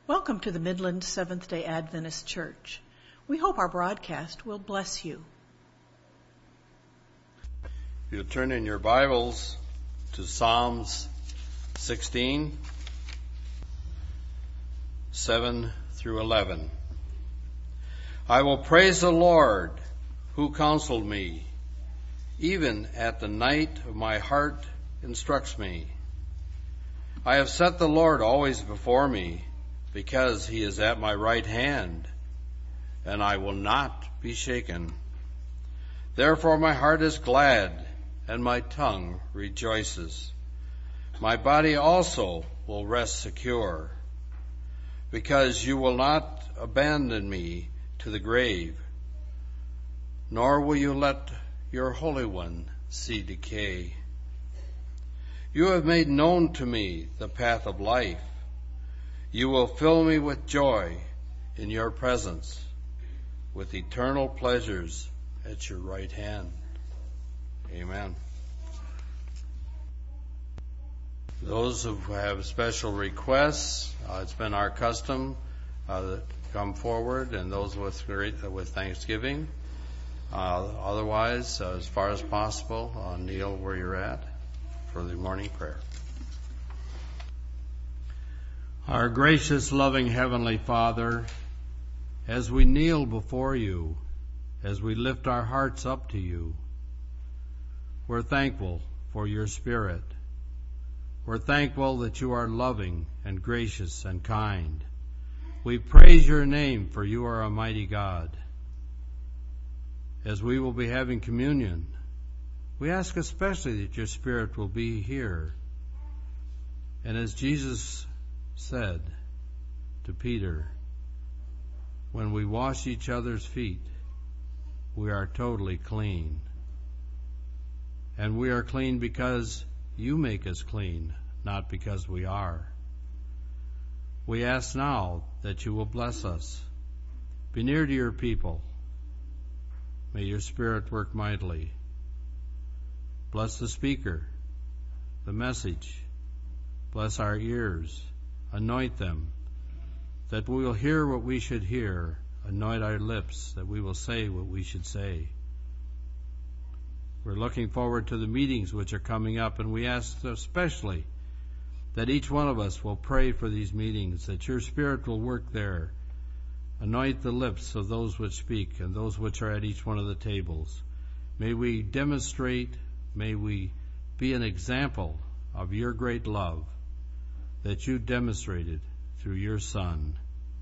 Welcome to the Midland Seventh-day Adventist Church. We hope our broadcast will bless you. You'll turn in your Bibles to Psalms 16, 7 through 11. I will praise the Lord who counseled me. Even at the night my heart instructs me. I have set the Lord always before me, because he is at my right hand, and I will not be shaken. Therefore my heart is glad, and my tongue rejoices. My body also will rest secure, because you will not abandon me to the grave, nor will you let your Holy One see decay. You have made known to me the path of life. You will fill me with joy in your presence, with eternal pleasures at your right hand. Amen. Those who have special requests, it's been our custom to come forward, and those with thanksgiving. Otherwise, as far as possible, kneel where you're at for the morning prayer. Our gracious, loving Heavenly Father, as we kneel before you, as we lift our hearts up to you, we're thankful for your Spirit. We're thankful that you are loving and gracious and kind. We praise your name, for you are a mighty God. As we will be having communion, we ask especially that your Spirit will be here. And as Jesus said to Peter, when we wash each other's feet, we are totally clean. And we are clean because you make us clean, not because we are. We ask now that you will bless us. Be near to your people. May your Spirit work mightily. Bless the speaker, the message. Bless our ears. Anoint them, that we will hear what we should hear. Anoint our lips, that we will say what we should say. We're looking forward to the meetings which are coming up, and we ask especially that each one of us will pray for these meetings, that your Spirit will work there. Anoint the lips of those which speak and those which are at each one of the tables. May we demonstrate, may we be an example of your great love that you demonstrated through your Son.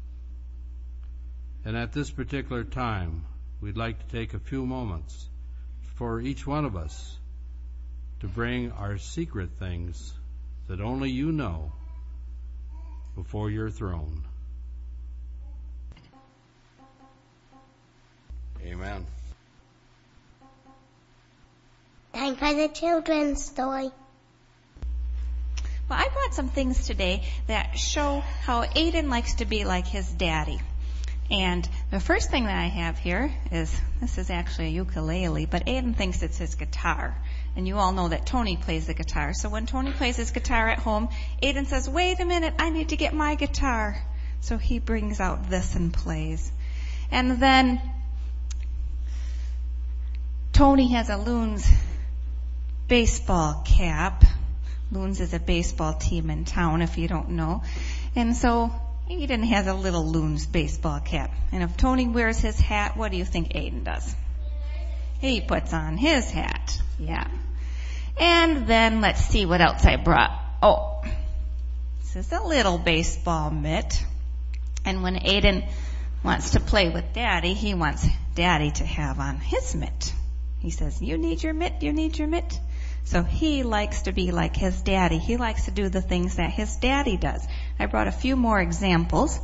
And at this particular time, we'd like to take a few moments for each one of us to bring our secret things that only you know before your throne. Amen. Time for the children's story. Well, I brought some things today that show how Aiden likes to be like his daddy. And the first thing that I have here is, this is actually a ukulele, but Aiden thinks it's his guitar. And you all know that Tony plays the guitar. So when Tony plays his guitar at home, Aiden says, wait a minute, I need to get my guitar. So he brings out this and plays. And then Tony has a Loons baseball cap. Loons is a baseball team in town, if you don't know. And so Aiden has a little Loons baseball cap. And if Tony wears his hat, what do you think Aiden does? He puts on his hat. Yeah. And then let's see what else I brought. Oh, this is a little baseball mitt. And when Aiden wants to play with Daddy, he wants Daddy to have on his mitt. He says, you need your mitt, you need your mitt. So he likes to be like his daddy. He likes to do the things that his daddy does. I brought a few more examples.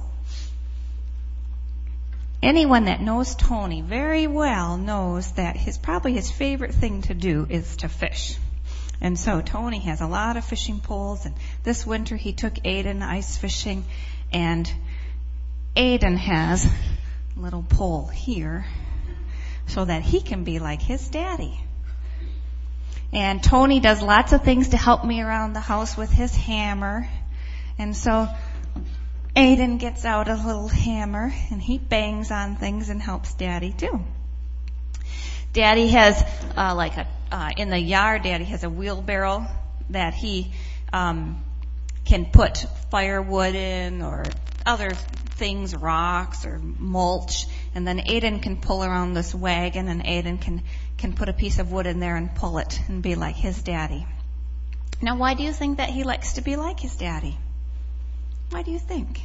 Anyone that knows Tony very well knows that probably his favorite thing to do is to fish. And so Tony has a lot of fishing poles, and this winter he took Aiden ice fishing, and Aiden has a little pole here so that he can be like his daddy. And Tony does lots of things to help me around the house with his hammer. And so Aiden gets out a little hammer and he bangs on things and helps Daddy too. Daddy has in the yard, Daddy has a wheelbarrow that he can put firewood in or other things, rocks or mulch, and then Aiden can pull around this wagon and Aiden can put a piece of wood in there and pull it and be like his daddy. Now, why do you think that he likes to be like his daddy? Why do you think?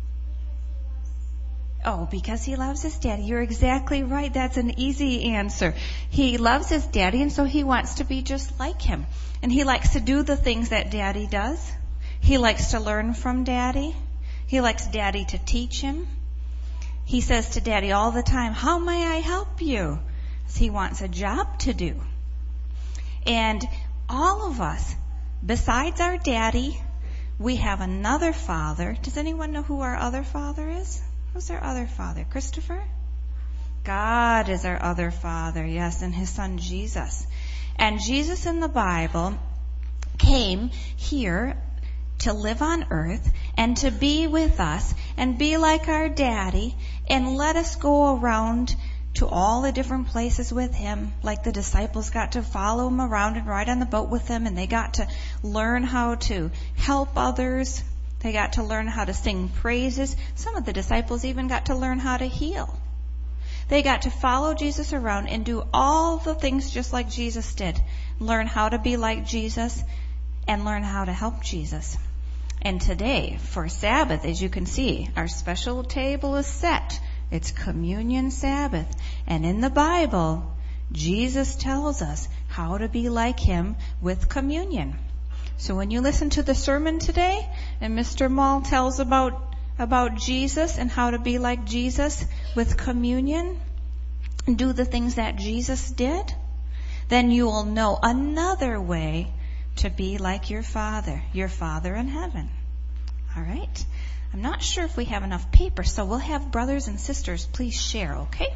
Oh, because he loves his daddy. You're exactly right. That's an easy answer. He loves his daddy, and so he wants to be just like him. And he likes to do the things that Daddy does. He likes to learn from Daddy. He likes Daddy to teach him. He says to Daddy all the time, "How may I help you?" Because he wants a job to do. And all of us, besides our daddy, we have another father. Does anyone know who our other father is? Who's our other father? Christopher? God is our other father, yes, and his son Jesus. And Jesus in the Bible came here to live on earth and to be with us and be like our daddy and let us go around to all the different places with him. Like the disciples got to follow him around and ride on the boat with him, and they got to learn how to help others. They got to learn how to sing praises. Some of the disciples even got to learn how to heal. They got to follow Jesus around and do all the things just like Jesus did. Learn how to be like Jesus and learn how to help Jesus. And today, for Sabbath, as you can see, our special table is set. It's Communion Sabbath. And in the Bible, Jesus tells us how to be like him with communion. So when you listen to the sermon today, and Mr. Mull tells about Jesus and how to be like Jesus with communion, and do the things that Jesus did, then you will know another way to be like your Father in heaven. All right? I'm not sure if we have enough paper, so we'll have brothers and sisters please share, okay?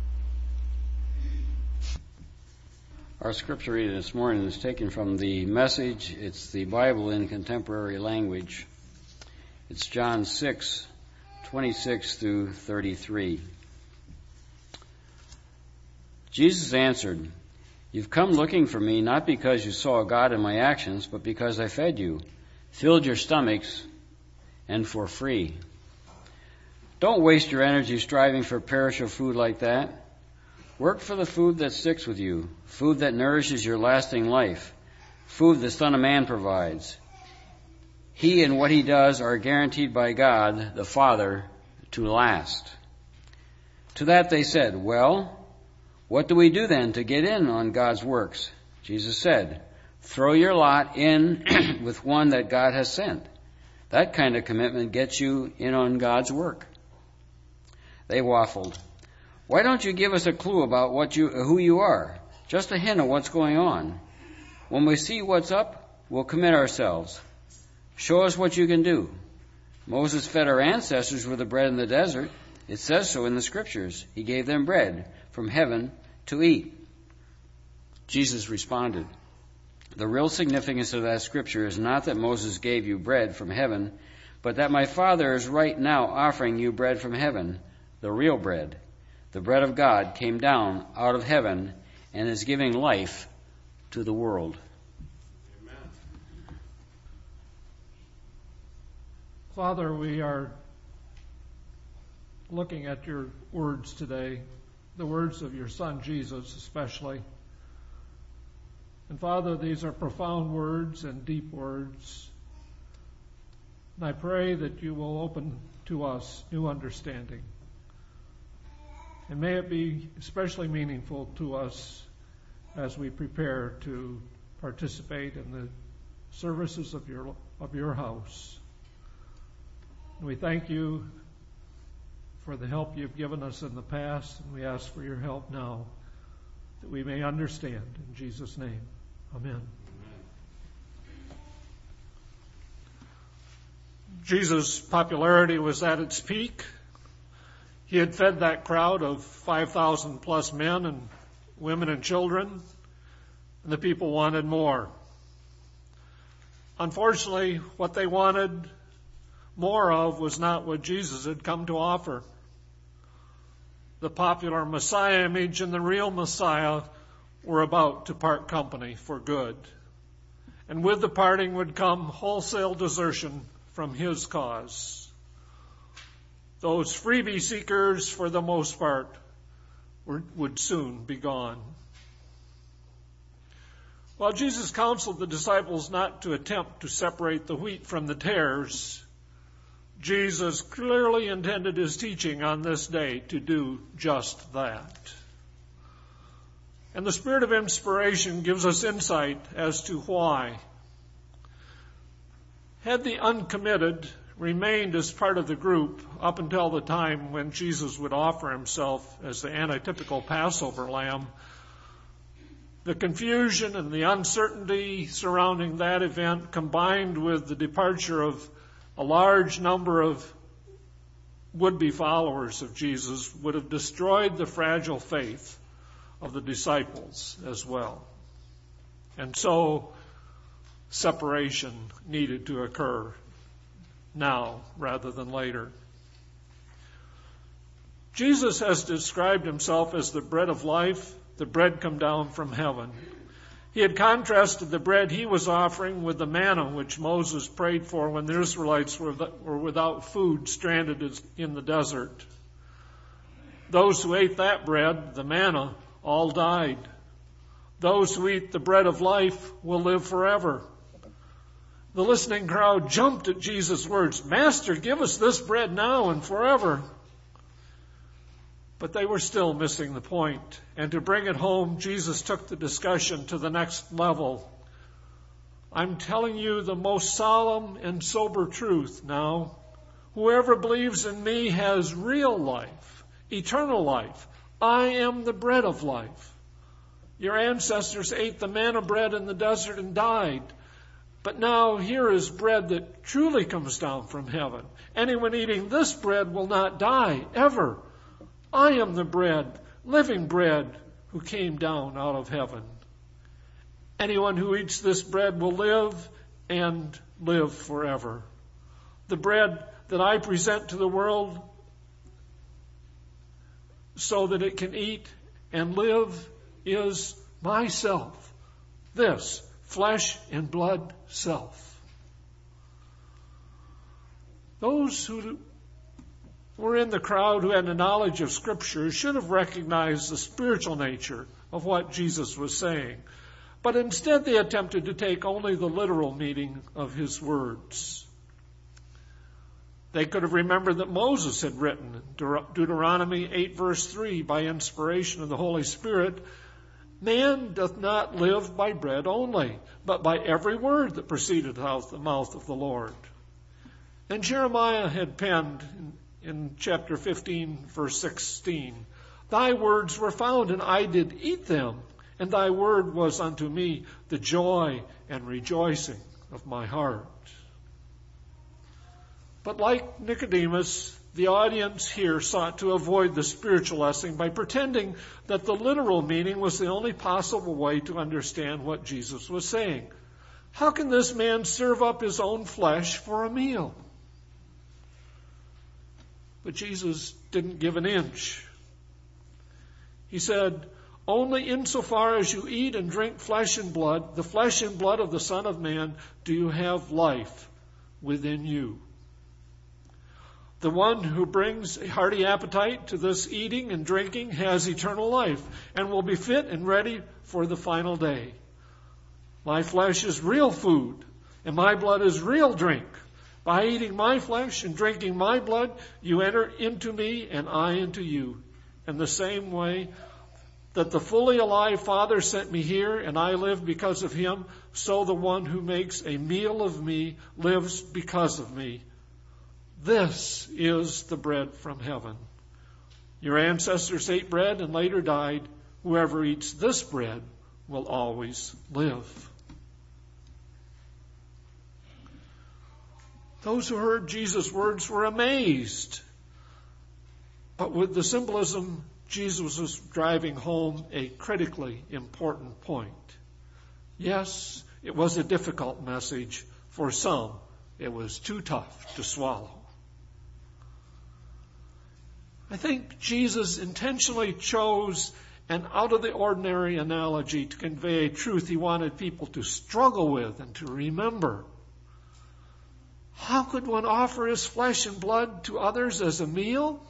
Our scripture reading this morning is taken from the Message. It's the Bible in contemporary language. It's John 6:26 through 33. Jesus answered, "You've come looking for me not because you saw God in my actions, but because I fed you, filled your stomachs, and for free. Don't waste your energy striving for perishable food like that. Work for the food that sticks with you, food that nourishes your lasting life, food the Son of Man provides. He and what he does are guaranteed by God, the Father, to last." To that they said, "Well, what do we do then to get in on God's works?" Jesus said, "Throw your lot in with one that God has sent. That kind of commitment gets you in on God's work." They waffled. "Why don't you give us a clue about who you are? Just a hint of what's going on. When we see what's up, we'll commit ourselves. Show us what you can do. Moses fed our ancestors with the bread in the desert. It says so in the scriptures. He gave them bread from heaven to eat." Jesus responded, "The real significance of that scripture is not that Moses gave you bread from heaven, but that my Father is right now offering you bread from heaven, the real bread. The bread of God came down out of heaven and is giving life to the world." Amen. Father, we are looking at your words today, the words of your Son Jesus especially. And Father, these are profound words and deep words. And I pray that you will open to us new understanding. And may it be especially meaningful to us as we prepare to participate in the services of your house. And we thank you for the help you've given us in the past, and we ask for your help now that we may understand. In Jesus' name, amen. Jesus' popularity was at its peak. He had fed that crowd of 5,000 plus men and women and children, and the people wanted more. Unfortunately, what they wanted more of was not what Jesus had come to offer. The popular Messiah image and the real Messiah were about to part company for good. And with the parting would come wholesale desertion from his cause. Those freebie seekers, for the most part, would soon be gone. While Jesus counseled the disciples not to attempt to separate the wheat from the tares, Jesus clearly intended his teaching on this day to do just that. And the Spirit of inspiration gives us insight as to why. Had the uncommitted remained as part of the group up until the time when Jesus would offer himself as the antitypical Passover lamb, the confusion and the uncertainty surrounding that event, combined with the departure of a large number of would-be followers of Jesus, would have destroyed the fragile faith of the disciples as well. And so, separation needed to occur now rather than later. Jesus has described himself as the bread of life, the bread come down from heaven. He had contrasted the bread he was offering with the manna which Moses prayed for when the Israelites were without food, stranded in the desert. Those who ate that bread, the manna, all died. Those who eat the bread of life will live forever. The listening crowd jumped at Jesus' words, "Master, give us this bread now and forever." But they were still missing the point. And to bring it home, Jesus took the discussion to the next level. I'm telling you the most solemn and sober truth now. Whoever believes in me has real life, eternal life. I am the bread of life. Your ancestors ate the manna bread in the desert and died. But now here is bread that truly comes down from heaven. Anyone eating this bread will not die, ever. I am the bread, living bread, who came down out of heaven. Anyone who eats this bread will live and live forever. The bread that I present to the world so that it can eat and live is myself. This flesh and blood self. Those who were in the crowd who had a knowledge of Scripture should have recognized the spiritual nature of what Jesus was saying. But instead they attempted to take only the literal meaning of his words. They could have remembered that Moses had written Deuteronomy 8 verse 3 by inspiration of the Holy Spirit, "Man doth not live by bread only, but by every word that proceedeth out of the mouth of the Lord." And Jeremiah had penned in chapter 15, verse 16, "Thy words were found, and I did eat them, and thy word was unto me the joy and rejoicing of my heart." But like Nicodemus, the audience here sought to avoid the spiritual lesson by pretending that the literal meaning was the only possible way to understand what Jesus was saying. How can this man serve up his own flesh for a meal? But Jesus didn't give an inch. He said, "Only insofar as you eat and drink flesh and blood, the flesh and blood of the Son of Man, do you have life within you." The one who brings a hearty appetite to this eating and drinking has eternal life and will be fit and ready for the final day. My flesh is real food, and my blood is real drink. By eating my flesh and drinking my blood, you enter into me and I into you. In the same way that the fully alive Father sent me here and I live because of him, so the one who makes a meal of me lives because of me. This is the bread from heaven. Your ancestors ate bread and later died. Whoever eats this bread will always live. Those who heard Jesus' words were amazed. But with the symbolism, Jesus was driving home a critically important point. Yes, it was a difficult message. For some, it was too tough to swallow. I think Jesus intentionally chose an out-of-the-ordinary analogy to convey a truth he wanted people to struggle with and to remember. How could one offer his flesh and blood to others as a meal?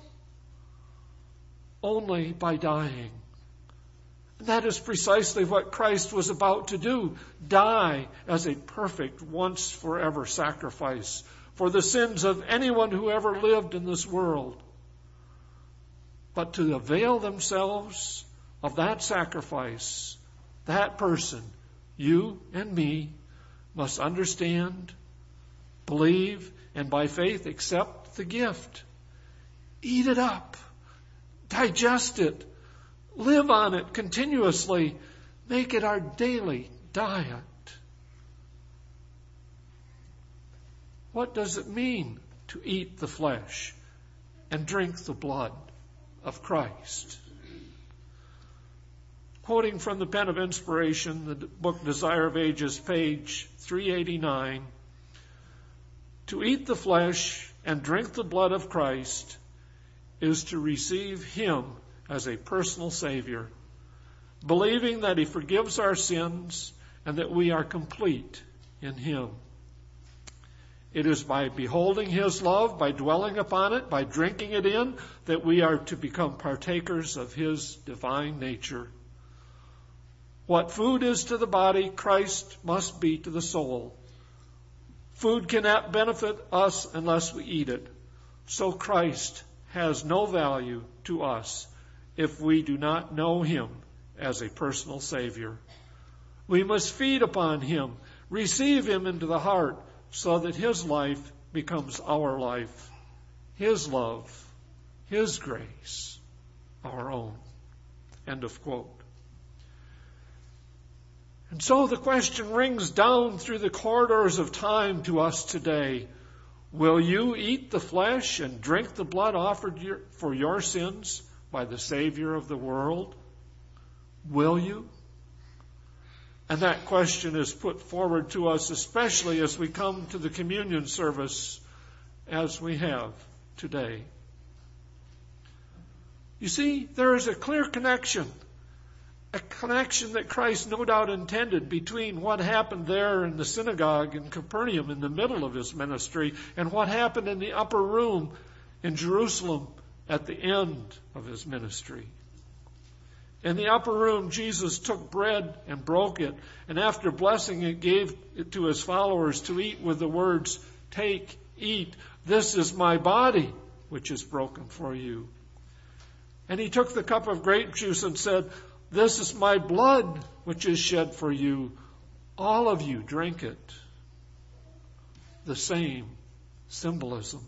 Only by dying. And that is precisely what Christ was about to do, die as a perfect, once-forever sacrifice for the sins of anyone who ever lived in this world. But to avail themselves of that sacrifice, that person, you and me, must understand, believe, and by faith accept the gift. Eat it up. Digest it. Live on it continuously. Make it our daily diet. What does it mean to eat the flesh and drink the blood of Christ? Quoting from the Pen of Inspiration, the book Desire of Ages, page 389, to eat the flesh and drink the blood of Christ is to receive Him as a personal Savior, believing that He forgives our sins and that we are complete in Him. It is by beholding His love, by dwelling upon it, by drinking it in, that we are to become partakers of His divine nature. What food is to the body, Christ must be to the soul. Food cannot benefit us unless we eat it. So Christ has no value to us if we do not know Him as a personal Savior. We must feed upon Him, receive Him into the heart, so that His life becomes our life, His love, His grace, our own. End of quote. And so the question rings down through the corridors of time to us today. Will you eat the flesh and drink the blood offered for your sins by the Savior of the world? Will you? And that question is put forward to us, especially as we come to the communion service as we have today. You see, there is a clear connection that Christ no doubt intended between what happened there in the synagogue in Capernaum in the middle of His ministry and what happened in the upper room in Jerusalem at the end of His ministry. In the upper room, Jesus took bread and broke it, and after blessing it, gave it to His followers to eat with the words, "Take, eat, this is my body, which is broken for you." And He took the cup of grape juice and said, "This is my blood, which is shed for you. All of you drink it." The same symbolism.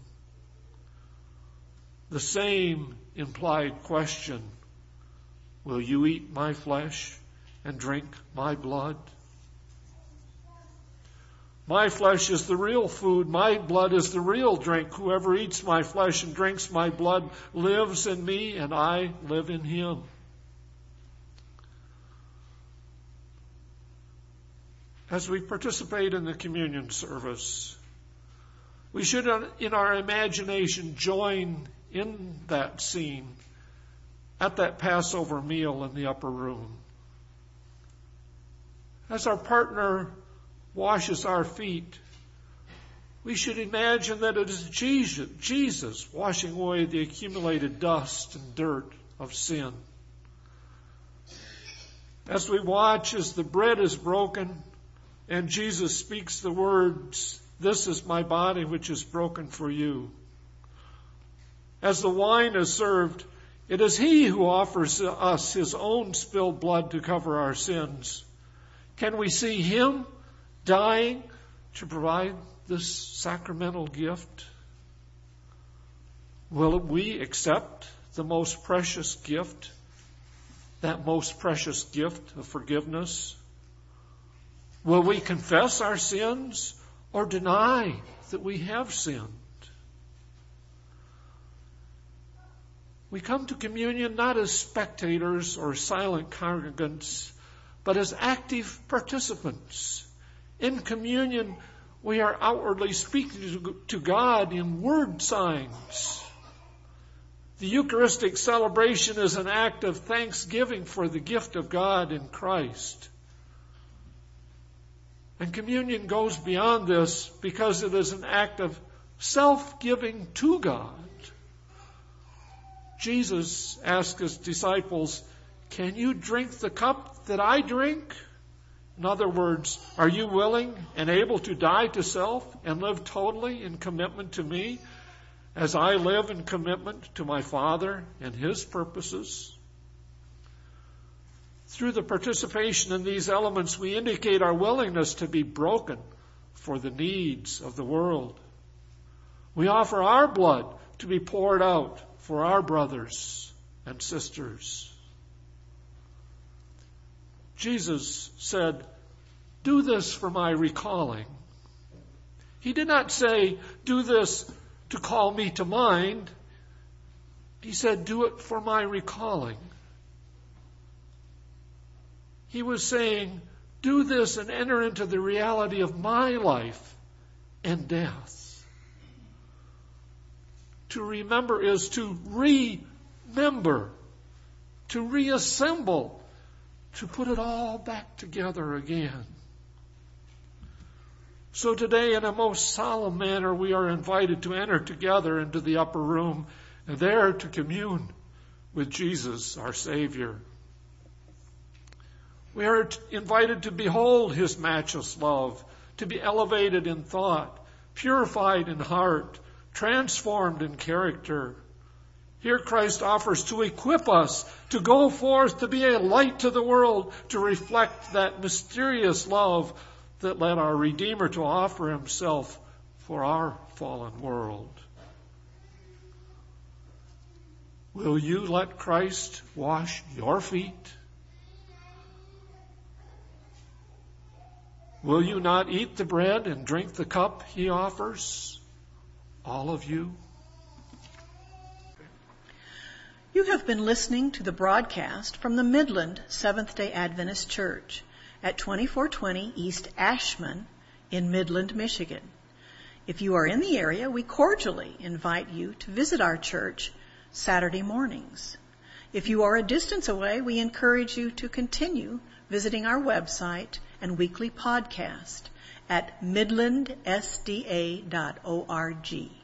The same implied question. Will you eat my flesh and drink my blood? My flesh is the real food. My blood is the real drink. Whoever eats my flesh and drinks my blood lives in me, and I live in him. As we participate in the communion service, we should, in our imagination, join in that scene at that Passover meal in the upper room. As our partner washes our feet, we should imagine that it is Jesus washing away the accumulated dust and dirt of sin. As we watch as the bread is broken and Jesus speaks the words, "This is my body which is broken for you." As the wine is served, it is He who offers us His own spilled blood to cover our sins. Can we see Him dying to provide this sacramental gift? Will we accept the most precious gift, that most precious gift of forgiveness? Will we confess our sins or deny that we have sinned? We come to communion not as spectators or silent congregants, but as active participants. In communion, We are outwardly speaking to God in word signs. The Eucharistic celebration is an act of thanksgiving for the gift of God in Christ. And communion goes beyond this because it is an act of self-giving to God. Jesus asked his disciples, "Can you drink the cup that I drink?" In other words, are you willing and able to die to self and live totally in commitment to me as I live in commitment to my Father and his purposes? Through the participation in these elements, we indicate our willingness to be broken for the needs of the world. We offer our blood to be poured out for our brothers and sisters. Jesus said, "Do this for my recalling." He did not say, "Do this to call me to mind." He said, "Do it for my recalling." He was saying, "Do this and enter into the reality of my life and death." To remember is to remember, to reassemble, to put it all back together again. So today, in a most solemn manner, we are invited to enter together into the upper room and there to commune with Jesus, our Savior. We are invited to behold his matchless love, to be elevated in thought, purified in heart, transformed in character. Here Christ offers to equip us to go forth to be a light to the world, to reflect that mysterious love that led our Redeemer to offer himself for our fallen world. Will you let Christ wash your feet? Will you not eat the bread and drink the cup he offers? All of you? You have been listening to the broadcast from the Midland Seventh-day Adventist Church at 2420 East Ashman in Midland, Michigan. If you are in the area, we cordially invite you to visit our church Saturday mornings. If you are a distance away, we encourage you to continue visiting our website and weekly podcast at midlandsda.org.